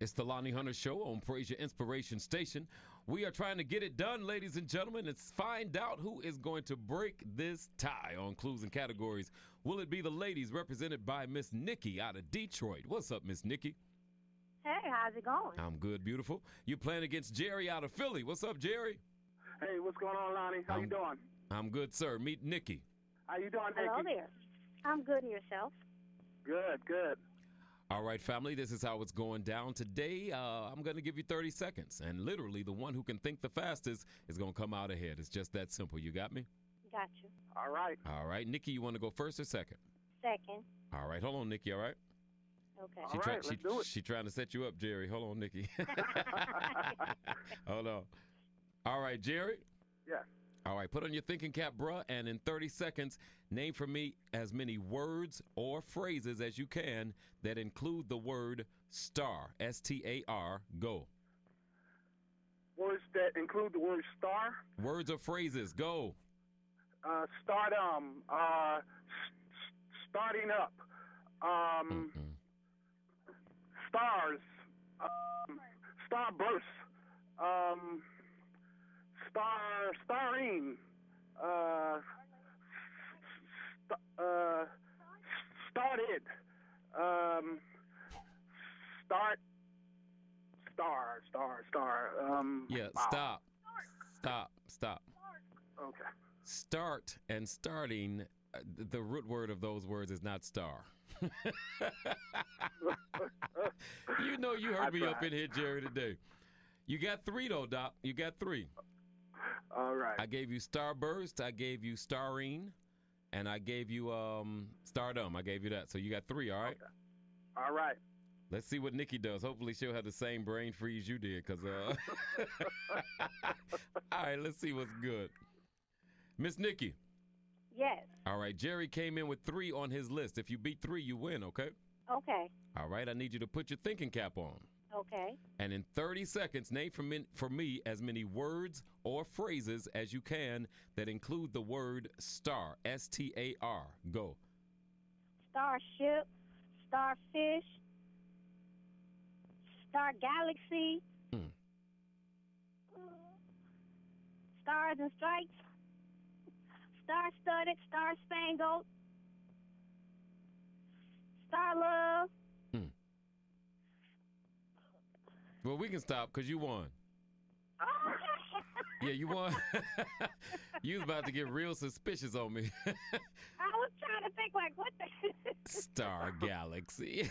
It's the Lonnie Hunter Show on Praise Your Inspiration Station. We are trying to get it done, ladies and gentlemen. Let's find out who is going to break this tie on clues and categories. Will it be the ladies represented by Miss Nikki out of Detroit? What's up, Miss Nikki? Hey, how's it going? I'm good, beautiful. You playing against Jerry out of Philly. What's up, Jerry? Hey, what's going on, Lonnie? How you doing? I'm good, sir. Meet Nikki. How you doing, Nikki? Hello there. I'm good, and yourself? Good, good. All right, family, this is how it's going down. Today, I'm going to give you 30 seconds, and literally the one who can think the fastest is going to come out ahead. It's just that simple. You got me? Got you. All right. All right. Nikki, you want to go first or second? Second. All right. Hold on, Nikki, all right? Okay. All right, let's do it. She trying to set you up, Jerry. Hold on, Nikki. Hold on. All right, Jerry? Yes. All right, put on your thinking cap, bruh, and in 30 seconds, name for me as many words or phrases as you can that include the word star, S-T-A-R. Go. Words that include the word star. Words or phrases, go. Stardom. Starting up. Stars. Starburst. Starring. Started. Yeah, wow. Stop. Okay. Start and starting, the root word of those words is not star. You know you heard me up in here, Jerry, today. You got three, though, Doc. You got three. All right. I gave you Starburst, I gave you Starine, and I gave you Stardom. I gave you that. So you got three, all right? Okay. All right. Let's see what Nikki does. Hopefully she'll have the same brain freeze you did. All right, let's see what's good. Miss Nikki. Yes. All right, Jerry came in with 3 on his list. If you beat 3, you win, okay? Okay. All right, I need you to put your thinking cap on. Okay. And in 30 seconds, name for me as many words or phrases as you can that include the word star, S-T-A-R. Go. Starship, starfish, star galaxy, stars and stripes, star-studded, star-spangled, star love. Well, we can stop because you won. Yeah, you won. You was about to get real suspicious on me. I was trying to think, like, what the? Star Galaxy.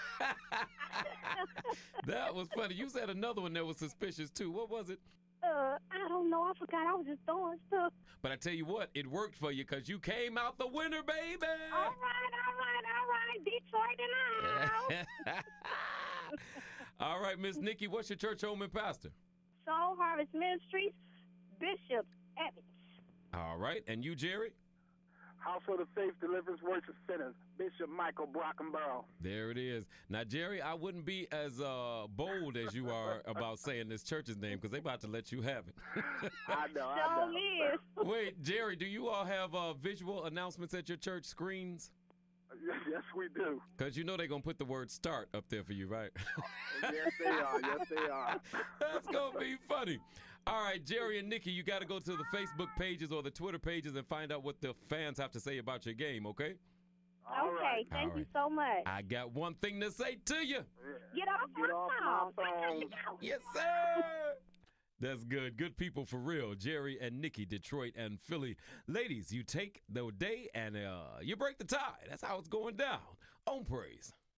That was funny. You said another one that was suspicious, too. What was it? I don't know. I forgot. I was just throwing stuff. But I tell you what, it worked for you because you came out the winner, baby. All right. Detroit in the house. All right, Miss Nikki, what's your church home and pastor? Soul Harvest Ministries, Bishop Evans. All right, and you, Jerry? Household of Faith Deliverance Worship Center, Bishop Michael Brockenborough. There it is. Now, Jerry, I wouldn't be as bold as you are about saying this church's name because they about to let you have it. I know. Wait, Jerry, do you all have visual announcements at your church screens? Yes, we do. Because you know they're going to put the word start up there for you, right? Yes, they are. That's going to be funny. All right, Jerry and Nikki, you got to go to the Facebook pages or the Twitter pages and find out what the fans have to say about your game, okay? Okay, thank you so much. I got one thing to say to you. Get off my phone. Yes, sir. That's good. Good people for real. Jerry and Nikki, Detroit and Philly. Ladies, you take the day and you break the tie. That's how it's going down on Praise.